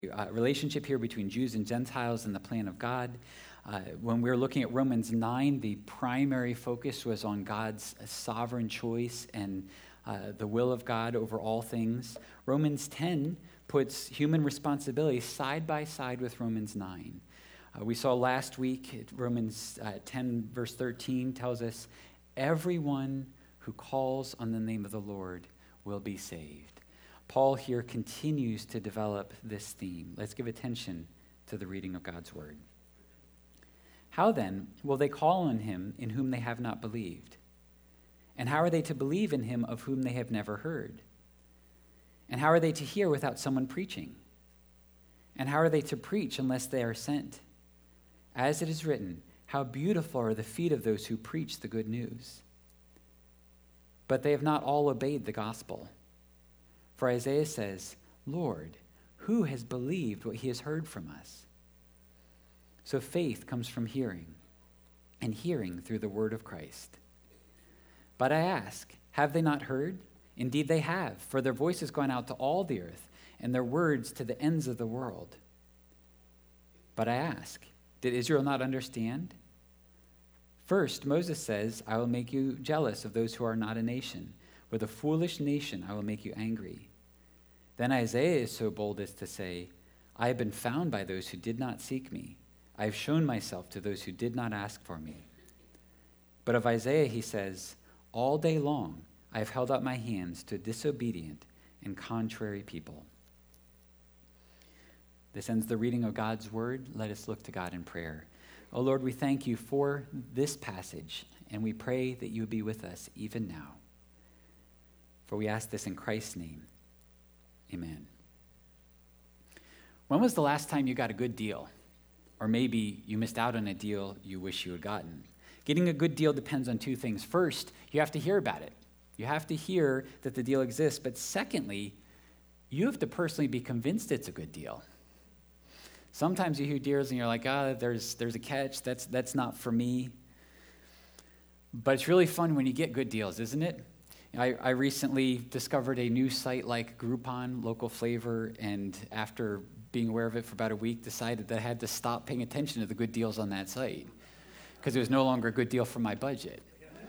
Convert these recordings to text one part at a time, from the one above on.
relationship here between Jews and Gentiles and the plan of God. When we were looking at Romans 9, the primary focus was on God's sovereign choice and the will of God over all things. Romans 10 puts human responsibility side by side with Romans 9. We saw last week, Romans 10, verse 13 tells us, everyone who calls on the name of the Lord will be saved. Paul here continues to develop this theme. Let's give attention to the reading of God's word. How then will they call on him in whom they have not believed? And how are they to believe in him of whom they have never heard? And how are they to hear without someone preaching? And how are they to preach unless they are sent? As it is written, how beautiful are the feet of those who preach the good news. But they have not all obeyed the gospel. For Isaiah says, Lord, who has believed what he has heard from us? So faith comes from hearing, and hearing through the word of Christ. But I ask, have they not heard? Indeed they have, for their voice has gone out to all the earth, and their words to the ends of the world. But I ask, did Israel not understand? First, Moses says, I will make you jealous of those who are not a nation. With a foolish nation I will make you angry. Then Isaiah is so bold as to say, I have been found by those who did not seek me. I have shown myself to those who did not ask for me. But of Isaiah he says, all day long I have held out my hands to disobedient and contrary people. This ends the reading of God's word. Let us look to God in prayer. Oh Lord, we thank you for this passage, and we pray that you would be with us even now. For we ask this in Christ's name. Amen. When was the last time you got a good deal? Or maybe you missed out on a deal you wish you had gotten. Getting a good deal depends on two things. First, you have to hear about it. You have to hear that the deal exists. But secondly, you have to personally be convinced it's a good deal. Sometimes you hear deals and you're like, there's a catch. That's not for me. But it's really fun when you get good deals, isn't it? I recently discovered a new site like Groupon, Local Flavor, and after being aware of it for about a week, decided that I had to stop paying attention to the good deals on that site because it was no longer a good deal for my budget.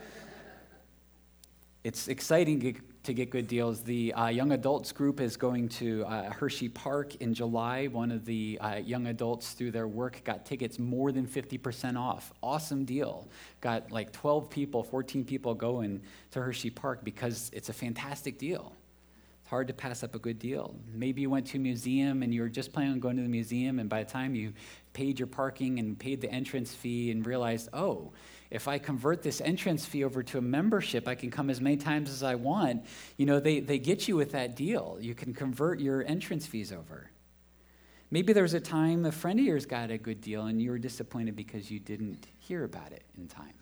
It's exciting to get good deals. The young adults group is going to Hershey Park in July. One of the young adults through their work got tickets more than 50% off. Awesome deal. Got like 12 people, 14 people going to Hershey Park because it's a fantastic deal. It's hard to pass up a good deal. Maybe you went to a museum and you were just planning on going to the museum, and by the time you paid your parking and paid the entrance fee and realized, if I convert this entrance fee over to a membership, I can come as many times as I want. You know, they get you with that deal. You can convert your entrance fees over. Maybe there was a time a friend of yours got a good deal and you were disappointed because you didn't hear about it in time.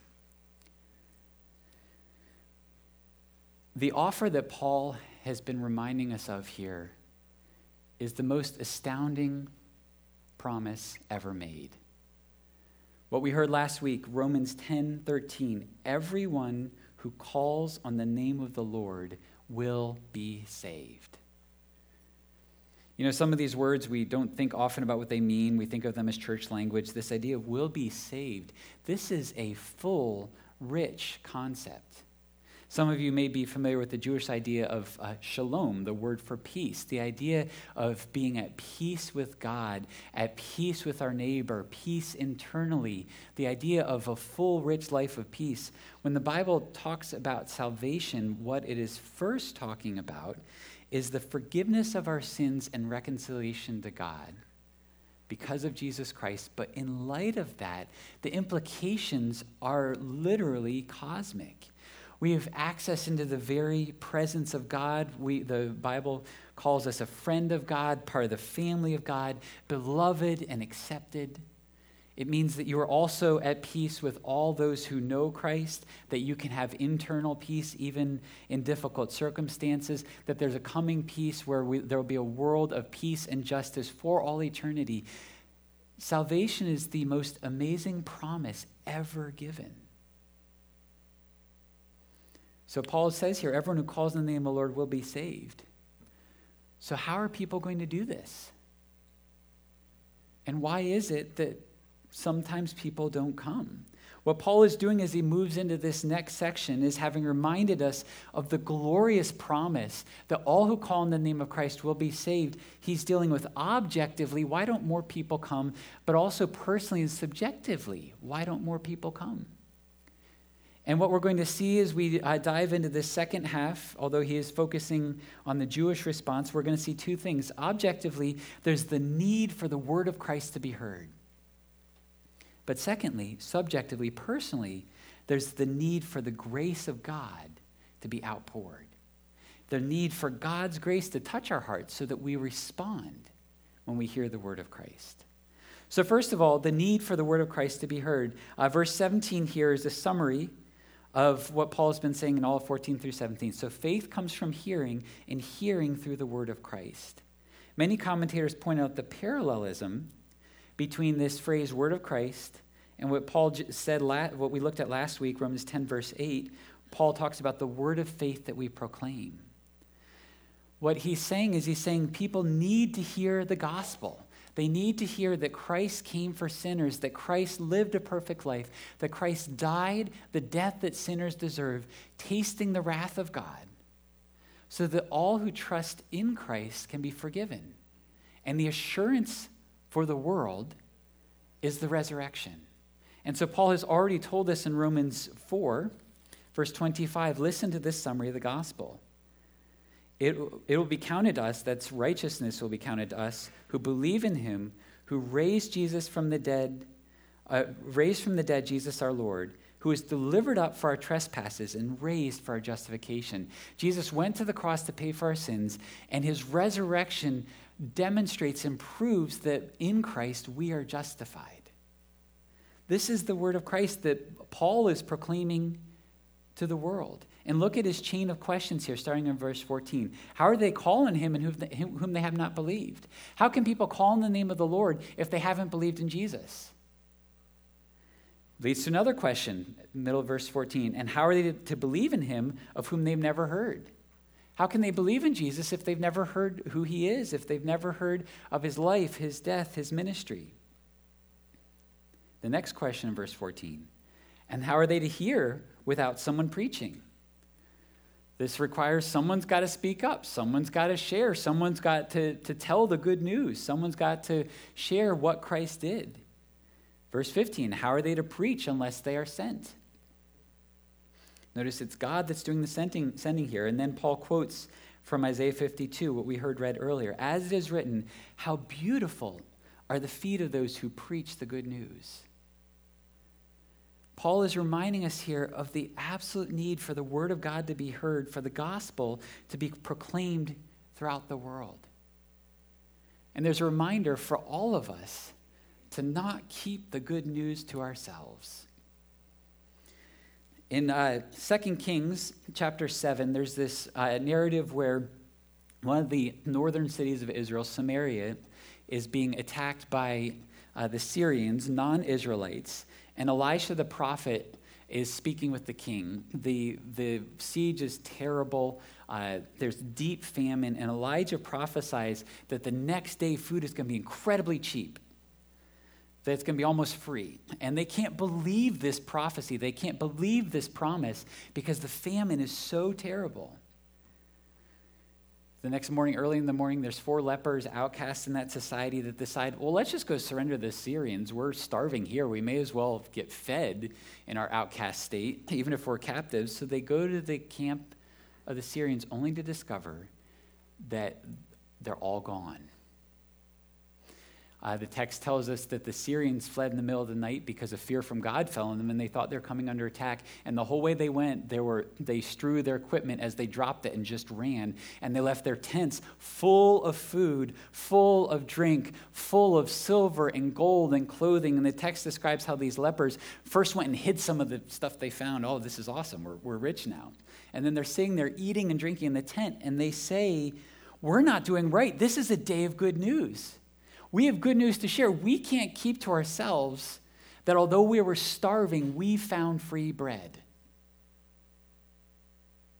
The offer that Paul has been reminding us of here is the most astounding promise ever made. What we heard last week, Romans 10:13, everyone who calls on the name of the Lord will be saved. You know, some of these words, we don't think often about what they mean. We think of them as church language. This idea of will be saved, this is a full, rich concept. Some of you may be familiar with the Jewish idea of shalom, the word for peace, the idea of being at peace with God, at peace with our neighbor, peace internally, the idea of a full, rich life of peace. When the Bible talks about salvation, what it is first talking about is the forgiveness of our sins and reconciliation to God because of Jesus Christ. But in light of that, the implications are literally cosmic. We have access into the very presence of God. The Bible calls us a friend of God, part of the family of God, beloved and accepted. It means that you are also at peace with all those who know Christ, that you can have internal peace even in difficult circumstances, that there's a coming peace where there will be a world of peace and justice for all eternity. Salvation is the most amazing promise ever given. So Paul says here, everyone who calls on the name of the Lord will be saved. So how are people going to do this? And why is it that sometimes people don't come? What Paul is doing as he moves into this next section is having reminded us of the glorious promise that all who call in the name of Christ will be saved. He's dealing with objectively, why don't more people come? But also personally and subjectively, why don't more people come? And what we're going to see as we dive into this second half, although he is focusing on the Jewish response, we're going to see two things. Objectively, there's the need for the word of Christ to be heard. But secondly, subjectively, personally, there's the need for the grace of God to be outpoured. The need for God's grace to touch our hearts so that we respond when we hear the word of Christ. So first of all, the need for the word of Christ to be heard. Verse 17 here is a summary of what Paul has been saying in all of 14 through 17. So faith comes from hearing, and hearing through the word of Christ. Many commentators point out the parallelism between this phrase, word of Christ, and what Paul said, what we looked at last week, Romans 10, verse 8. Paul talks about the word of faith that we proclaim. What he's saying people need to hear the gospel. They need to hear that Christ came for sinners, that Christ lived a perfect life, that Christ died the death that sinners deserve, tasting the wrath of God, so that all who trust in Christ can be forgiven. And the assurance for the world is the resurrection. And so Paul has already told us in Romans 4, verse 25, listen to this summary of the gospel. It will be counted to us, that's righteousness will be counted to us, who believe in him, who raised from the dead, Jesus our Lord, who was delivered up for our trespasses and raised for our justification. Jesus went to the cross to pay for our sins, and his resurrection demonstrates and proves that in Christ we are justified. This is the word of Christ that Paul is proclaiming to the world. And look at his chain of questions here, starting in verse 14. How are they calling him and whom they have not believed? How can people call in the name of the Lord if they haven't believed in Jesus? Leads to another question, middle of verse 14. And how are they to believe in him of whom they've never heard? How can they believe in Jesus if they've never heard who he is, if they've never heard of his life, his death, his ministry? The next question in verse 14. And how are they to hear without someone preaching? This requires someone's got to speak up. Someone's got to share. Someone's got to tell the good news. Someone's got to share what Christ did. Verse 15, how are they to preach unless they are sent? Notice it's God that's doing the sending here. And then Paul quotes from Isaiah 52, what we heard read earlier. As it is written, how beautiful are the feet of those who preach the good news. Paul is reminding us here of the absolute need for the word of God to be heard, for the gospel to be proclaimed throughout the world. And there's a reminder for all of us to not keep the good news to ourselves. In 2 Kings chapter 7, there's this narrative where one of the northern cities of Israel, Samaria, is being attacked by the Syrians, non-Israelites. And Elisha the prophet is speaking with the king. The siege is terrible. There's deep famine. And Elijah prophesies that the next day food is going to be incredibly cheap, that it's going to be almost free. And they can't believe this prophecy. They can't believe this promise because the famine is so terrible. The next morning, early in the morning, there's 4 lepers, outcasts in that society, that decide, well, let's just go surrender to the Syrians. We're starving here. We may as well get fed in our outcast state, even if we're captives. So they go to the camp of the Syrians only to discover that they're all gone. The text tells us that the Syrians fled in the middle of the night because of fear from God fell on them, and they thought they were coming under attack. And the whole way they went, they strewed their equipment as they dropped it and just ran. And they left their tents full of food, full of drink, full of silver and gold and clothing. And the text describes how these lepers first went and hid some of the stuff they found. Oh, this is awesome. We're rich now. And then they're sitting there eating and drinking in the tent, and they say, we're not doing right. This is a day of good news. We have good news to share. We can't keep to ourselves that although we were starving, we found free bread.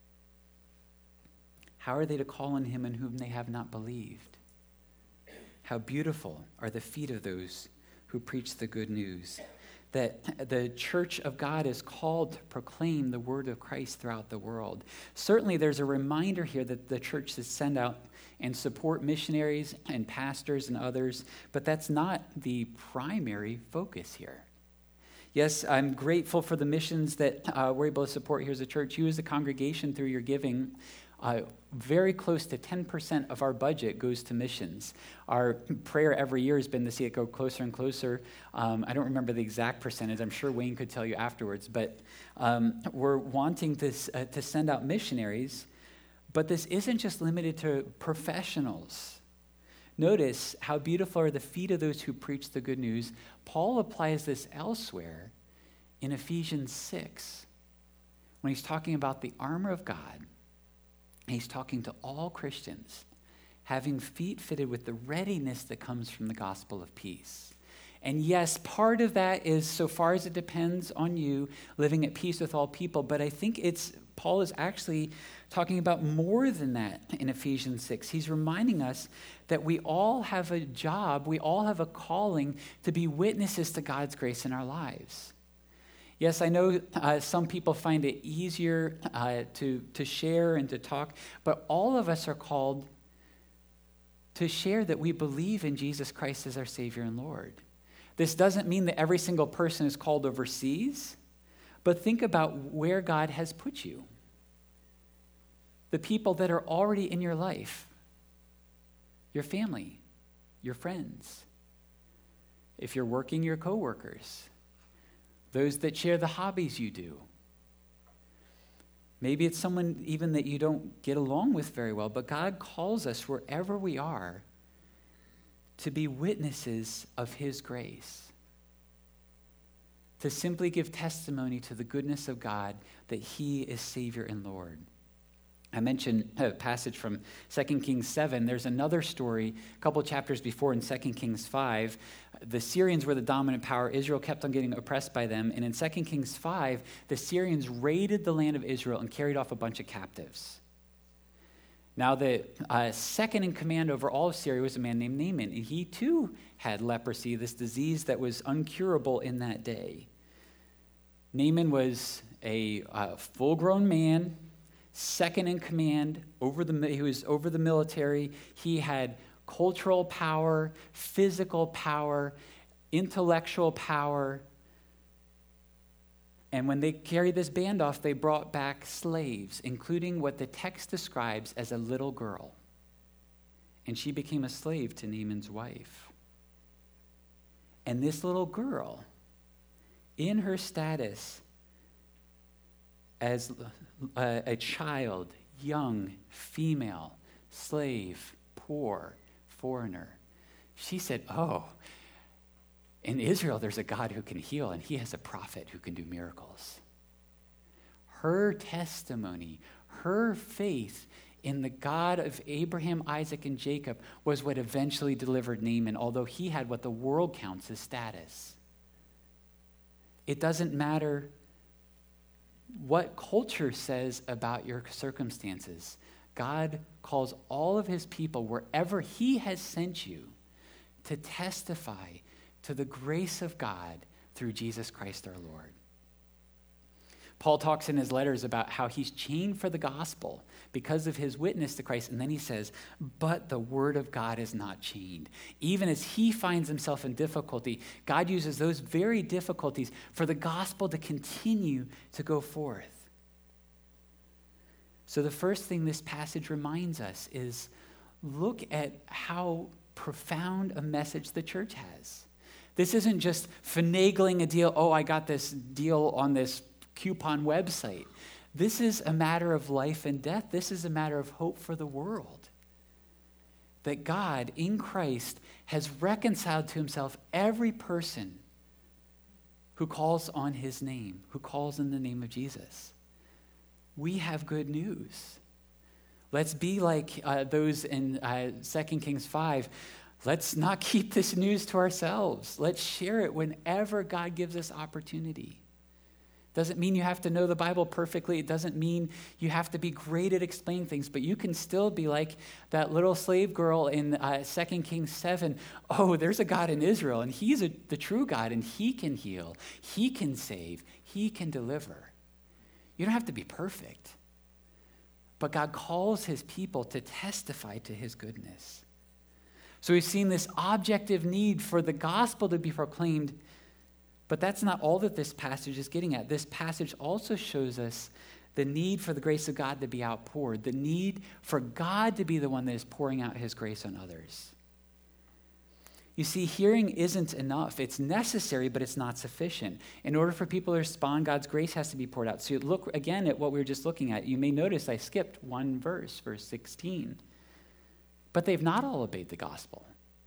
How are they to call on him in whom they have not believed? how beautiful are the feet of those who preach the good news. That the church of God is called to proclaim the word of Christ throughout the world. Certainly there's a reminder here that the church should send out and support missionaries and pastors and others, but that's not the primary focus here. Yes, I'm grateful for the missions that we're able to support here as a church. You as a congregation, through your giving, very close to 10% of our budget goes to missions. Our prayer every year has been to see it go closer and closer. I don't remember the exact percentage. I'm sure Wayne could tell you afterwards. But we're wanting this, to send out missionaries. But this isn't just limited to professionals. Notice how beautiful are the feet of those who preach the good news. Paul applies this elsewhere in Ephesians 6 when he's talking about the armor of God. He's talking to all Christians, having feet fitted with the readiness that comes from the gospel of peace. And yes, part of that is, so far as it depends on you, living at peace with all people. But I think Paul is actually talking about more than that in Ephesians 6. He's reminding us that we all have a job, we all have a calling to be witnesses to God's grace in our lives. Yes, I know some people find it easier to share and to talk, but all of us are called to share that we believe in Jesus Christ as our Savior and Lord. This doesn't mean that every single person is called overseas, but think about where God has put you. The people that are already in your life, your family, your friends. If you're working, your coworkers. Those that share the hobbies you do. Maybe it's someone even that you don't get along with very well, but God calls us wherever we are to be witnesses of his grace. To simply give testimony to the goodness of God that he is Savior and Lord. I mentioned a passage from 2 Kings 7. There's another story a couple chapters before in 2 Kings 5. The Syrians were the dominant power. Israel kept on getting oppressed by them. And in 2 Kings 5, the Syrians raided the land of Israel and carried off a bunch of captives. Now, the second in command over all of Syria was a man named Naaman. And he too had leprosy, this disease that was uncurable in that day. Naaman was a full-grown man, second in command, he was over the military. He had cultural power, physical power, intellectual power. And when they carried this band off, they brought back slaves, including what the text describes as a little girl. And she became a slave to Naaman's wife. And this little girl, in her status as a child, young, female, slave, poor, foreigner, she said, oh, in Israel there's a God who can heal, and he has a prophet who can do miracles. Her testimony, her faith in the God of Abraham, Isaac, and Jacob was what eventually delivered Naaman, although he had what the world counts as status. It doesn't matter what culture says about your circumstances. God calls all of his people, wherever he has sent you, to testify to the grace of God through Jesus Christ our Lord. Paul talks in his letters about how he's chained for the gospel because of his witness to Christ. And then he says, but the word of God is not chained. Even as he finds himself in difficulty, God uses those very difficulties for the gospel to continue to go forth. So the first thing this passage reminds us is look at how profound a message the church has. This isn't just finagling a deal. Oh, I got this deal on this coupon website. This is a matter of life and death. This is a matter of hope for the world. That God in Christ has reconciled to himself every person who calls on his name, who calls in the name of Jesus. We have good news. Let's be like those in 2 Kings 5. Let's not keep this news to ourselves. Let's share it whenever God gives us opportunity. Doesn't mean you have to know the Bible perfectly. It doesn't mean you have to be great at explaining things, but you can still be like that little slave girl in 2 Kings 7. Oh, there's a God in Israel, and he's the true God, and he can heal, he can save, he can deliver. You don't have to be perfect, but God calls his people to testify to his goodness. So we've seen this objective need for the gospel to be proclaimed. But that's not all that this passage is getting at. This passage also shows us the need for the grace of God to be outpoured, the need for God to be the one that is pouring out his grace on others. You see, hearing isn't enough. It's necessary, but it's not sufficient. In order for people to respond, God's grace has to be poured out. So you look again at what we were just looking at. You may notice I skipped one verse, verse 16. But they've not all obeyed the gospel.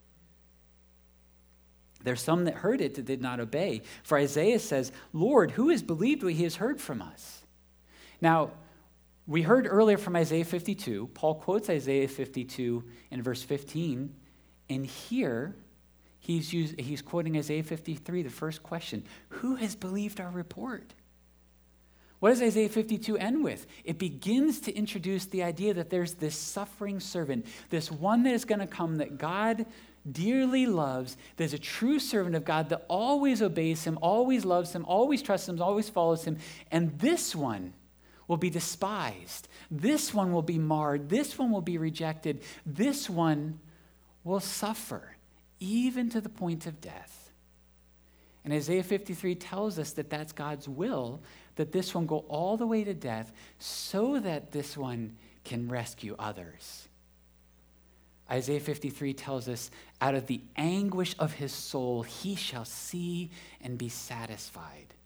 There's some that heard it that did not obey. For Isaiah says, Lord, who has believed what he has heard from us? Now, we heard earlier from Isaiah 52. Paul quotes Isaiah 52 in verse 15. And here, he's quoting Isaiah 53, the first question. Who has believed our report? What does Isaiah 52 end with? It begins to introduce the idea that there's this suffering servant, this one that is going to come that God dearly loves. There's a true servant of God that always obeys him, always loves him, always trusts him, always follows him. And this one will be despised. This one will be marred. This one will be rejected. This one will suffer, even to the point of death. And Isaiah 53 tells us that that's God's will, that this one go all the way to death so that this one can rescue others. Isaiah 53 tells us, out of the anguish of his soul, he shall see and be satisfied.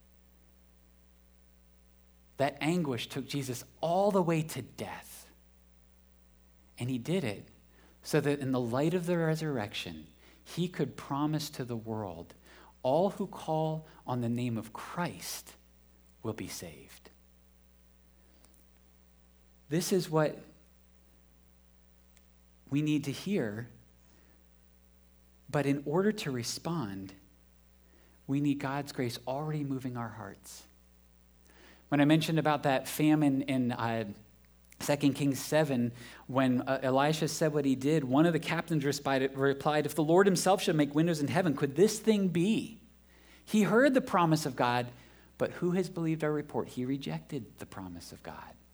That anguish took Jesus all the way to death. And he did it so that in the light of the resurrection, he could promise to the world, all who call on the name of Christ will be saved. This is what we need to hear, but in order to respond, we need God's grace already moving our hearts. When I mentioned about that famine in 2 Kings 7, when Elisha said what he did, one of the captains replied, if the Lord himself should make windows in heaven, could this thing be? He heard the promise of God, but who has believed our report? He rejected the promise of God.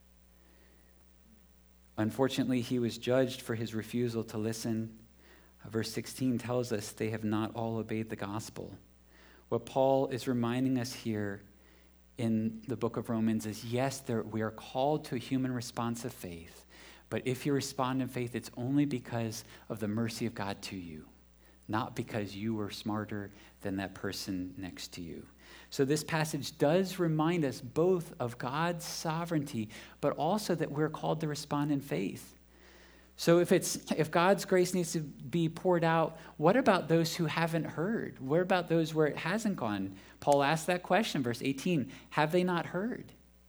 Unfortunately, he was judged for his refusal to listen. Verse 16 tells us they have not all obeyed the gospel. What Paul is reminding us here in the book of Romans is, yes, we are called to a human response of faith, but if you respond in faith, it's only because of the mercy of God to you, not because you were smarter than that person next to you. So this passage does remind us both of God's sovereignty, but also that we're called to respond in faith. So if God's grace needs to be poured out, what about those who haven't heard? What about those where it hasn't gone? Paul asked that question, verse 18, have they not heard?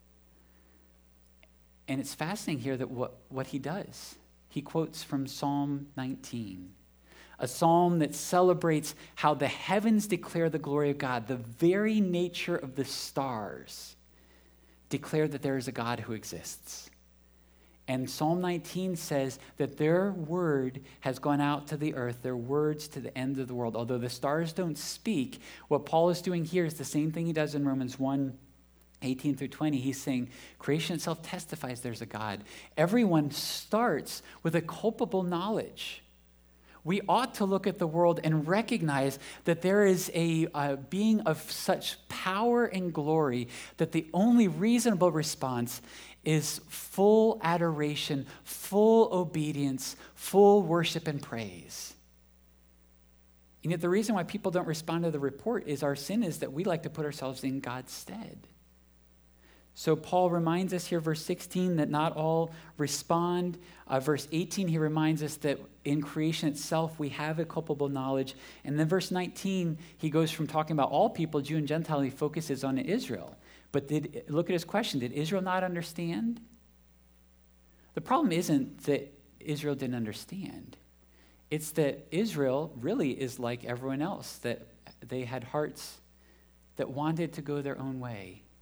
And it's fascinating here that what he does. He quotes from Psalm 19. A psalm that celebrates how the heavens declare the glory of God. The very nature of the stars declare that there is a God who exists. And Psalm 19 says that their word has gone out to the earth, their words to the end of the world. Although the stars don't speak, what Paul is doing here is the same thing he does in Romans 1, 18 through 20. He's saying creation itself testifies there's a God. Everyone starts with a culpable knowledge. We ought to look at the world and recognize that there is a being of such power and glory that the only reasonable response is full adoration, full obedience, full worship and praise. And yet the reason why people don't respond to the report is our sin is that we like to put ourselves in God's stead. So Paul reminds us here, verse 16, that not all respond. Verse 18, he reminds us that in creation itself, we have a culpable knowledge. And then verse 19, he goes from talking about all people, Jew and Gentile, he focuses on Israel. But look at his question. Did Israel not understand? The problem isn't that Israel didn't understand. It's that Israel really is like everyone else, that they had hearts that wanted to go their own way.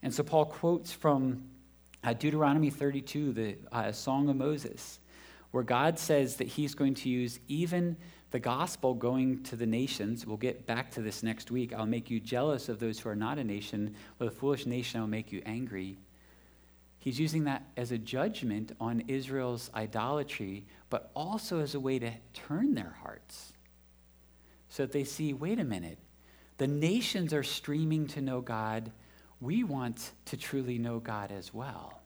And so Paul quotes from Deuteronomy 32, the Song of Moses, where God says that he's going to use even the gospel going to the nations. We'll get back to this next week. I'll make you jealous of those who are not a nation. With a foolish nation, I'll make you angry. He's using that as a judgment on Israel's idolatry, but also as a way to turn their hearts so that they see, wait a minute, the nations are streaming to know God. We want to truly know God as well.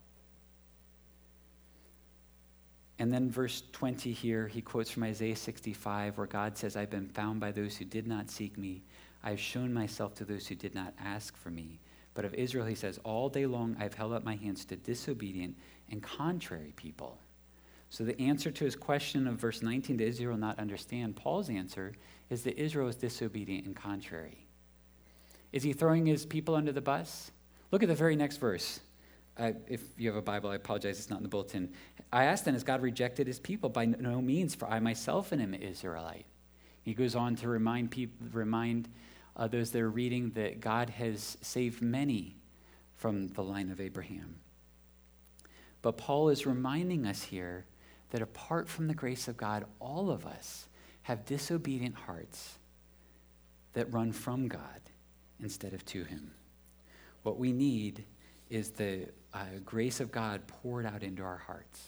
And then verse 20 here, he quotes from Isaiah 65, where God says, I've been found by those who did not seek me. I have shown myself to those who did not ask for me. But of Israel, he says, all day long I've held up my hands to disobedient and contrary people. So the answer to his question of verse 19, does Israel not understand? Paul's answer is that Israel is disobedient and contrary. Is he throwing his people under the bus? Look at the very next verse. If you have a Bible, I apologize, it's not in the bulletin. I asked then, has God rejected his people? By no means, for I myself am an Israelite. He goes on to remind those that are reading that God has saved many from the line of Abraham. But Paul is reminding us here that apart from the grace of God, all of us have disobedient hearts that run from God instead of to him. What we need is the grace of God poured out into our hearts.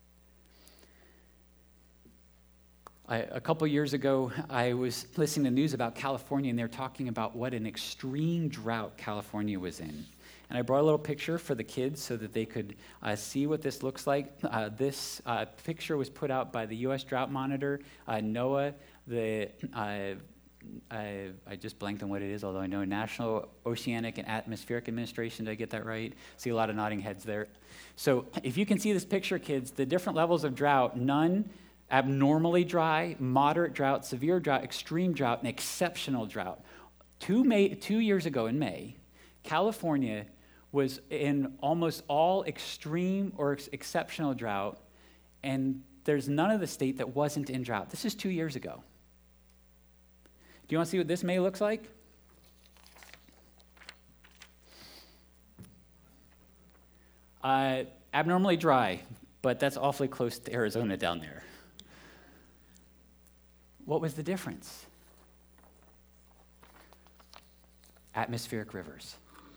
A couple years ago, I was listening to news about California, and they were talking about what an extreme drought California was in. And I brought a little picture for the kids so that they could see what this looks like. This picture was put out by the U.S. Drought Monitor, NOAA, I just blanked on what it is, although I know National Oceanic and Atmospheric Administration. Did I get that right? See a lot of nodding heads there. So if you can see this picture, kids, the different levels of drought, none, abnormally dry, moderate drought, severe drought, extreme drought, and exceptional drought. 2 years ago in May, California was in almost all extreme or exceptional drought, and there's none of the state that wasn't in drought. This is 2 years ago. Do you want to see what this May looks like? Abnormally dry, but that's awfully close to Arizona down there. What was the difference? Atmospheric rivers.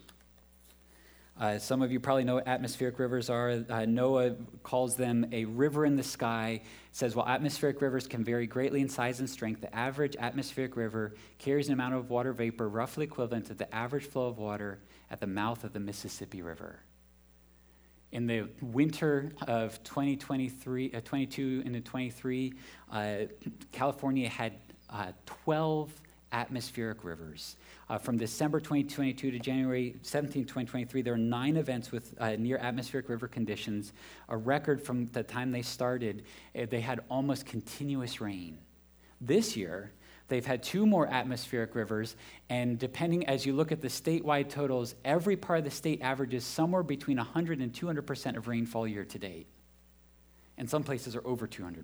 Some of you probably know what atmospheric rivers are. NOAA calls them a river in the sky. It says, while atmospheric rivers can vary greatly in size and strength, the average atmospheric river carries an amount of water vapor roughly equivalent to the average flow of water at the mouth of the Mississippi River. In the winter of 22 into 23, California had 12 atmospheric rivers. From December 2022 to January 17, 2023, there were 9 events with near atmospheric river conditions. A record from the time they started, they had almost continuous rain. This year, they've had 2 more atmospheric rivers, and depending as you look at the statewide totals, every part of the state averages somewhere between 100 and 200% of rainfall year to date. And some places are over 200%.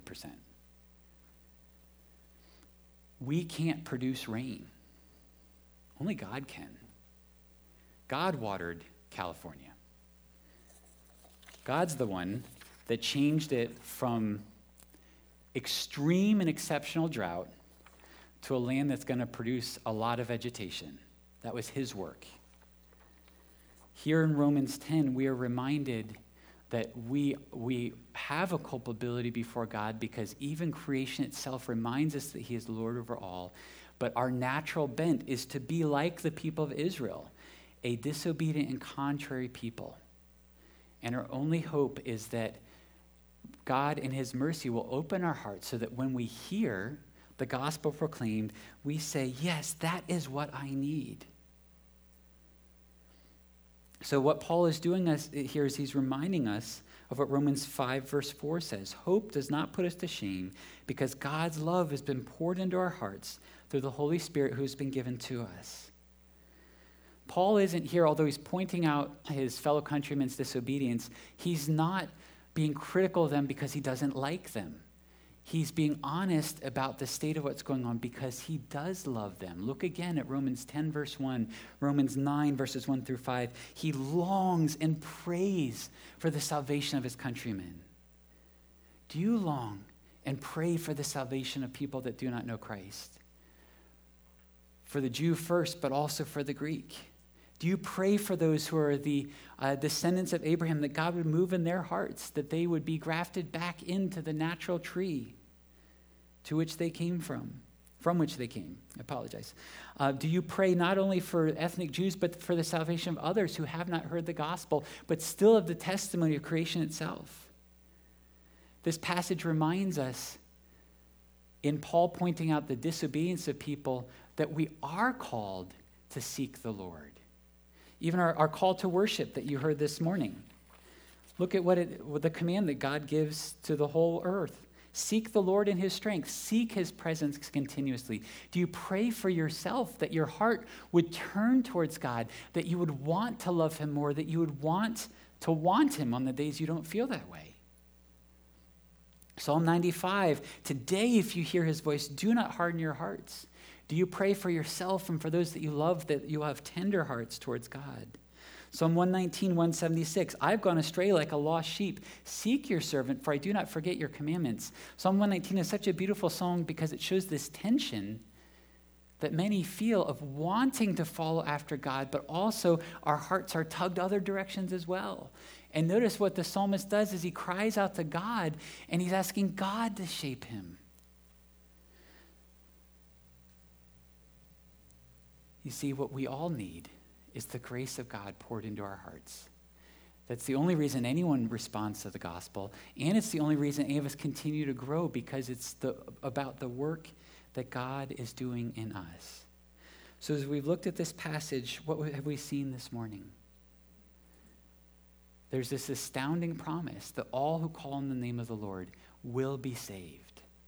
We can't produce rain. Only God can. God watered California. God's the one that changed it from extreme and exceptional drought to a land that's going to produce a lot of vegetation. That was his work. Here in Romans 10, we are reminded that we have a culpability before God because even creation itself reminds us that he is the Lord over all. But our natural bent is to be like the people of Israel, a disobedient and contrary people. And our only hope is that God in his mercy will open our hearts so that when we hear the gospel proclaimed, we say, yes, that is what I need. So what Paul is doing here is he's reminding us of what Romans 5 verse 4 says. Hope does not put us to shame because God's love has been poured into our hearts through the Holy Spirit who has been given to us. Paul isn't here, although he's pointing out his fellow countrymen's disobedience, he's not being critical of them because he doesn't like them. He's being honest about the state of what's going on because he does love them. Look again at Romans 10, verse 1, Romans 9, verses 1 through 5. He longs and prays for the salvation of his countrymen. Do you long and pray for the salvation of people that do not know Christ? For the Jew first, but also for the Greek. Do you pray for those who are the descendants of Abraham, that God would move in their hearts, that they would be grafted back into the natural tree to which they came from which they came? I apologize. Do you pray not only for ethnic Jews, but for the salvation of others who have not heard the gospel, but still have the testimony of creation itself? This passage reminds us, in Paul pointing out the disobedience of people, that we are called to seek the Lord. Even our call to worship that you heard this morning. Look at what the command that God gives to the whole earth. Seek the Lord in his strength. Seek his presence continuously. Do you pray for yourself that your heart would turn towards God, that you would want to love him more, that you would want him on the days you don't feel that way? Psalm 95, today if you hear his voice, do not harden your hearts. Do you pray for yourself and for those that you love, that you have tender hearts towards God? Psalm 119, 176, I've gone astray like a lost sheep. Seek your servant, for I do not forget your commandments. Psalm 119 is such a beautiful song because it shows this tension that many feel of wanting to follow after God, but also our hearts are tugged other directions as well. And notice what the psalmist does is he cries out to God, and he's asking God to shape him. You see, what we all need is the grace of God poured into our hearts. That's the only reason anyone responds to the gospel, and it's the only reason any of us continue to grow, because it's about the work that God is doing in us. So as we've looked at this passage, what have we seen this morning? There's this astounding promise that all who call on the name of the Lord will be saved.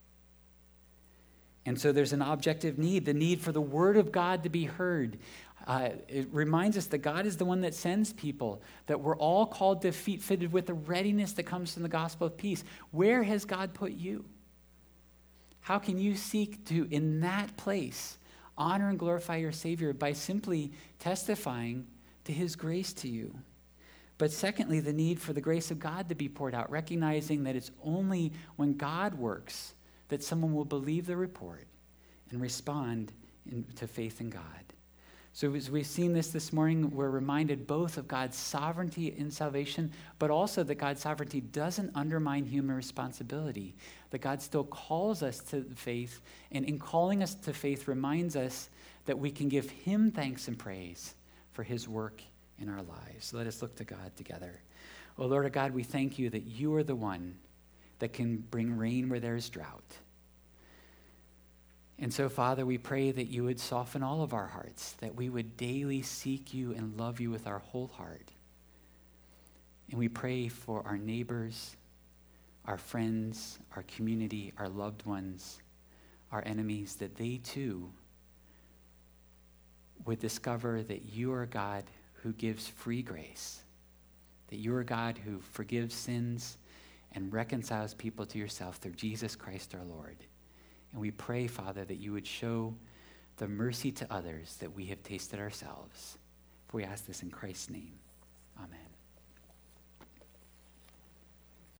And so there's an objective need, the need for the word of God to be heard. It reminds us that God is the one that sends people, that we're all called to feet fitted with the readiness that comes from the gospel of peace. Where has God put you? How can you seek to, in that place, honor and glorify your Savior by simply testifying to his grace to you? But secondly, the need for the grace of God to be poured out, recognizing that it's only when God works that someone will believe the report and respond to faith in God. So as we've seen this morning, we're reminded both of God's sovereignty in salvation, but also that God's sovereignty doesn't undermine human responsibility, that God still calls us to faith, and in calling us to faith reminds us that we can give him thanks and praise for his work in our lives. So let us look to God together. Oh, Lord our God, we thank you that you are the one that can bring rain where there is drought. And so, Father, we pray that you would soften all of our hearts, that we would daily seek you and love you with our whole heart. And we pray for our neighbors, our friends, our community, our loved ones, our enemies, that they too would discover that you are a God who gives free grace, that you are a God who forgives sins and reconciles people to yourself through Jesus Christ our Lord. And we pray, Father, that you would show the mercy to others that we have tasted ourselves. For we ask this in Christ's name. Amen.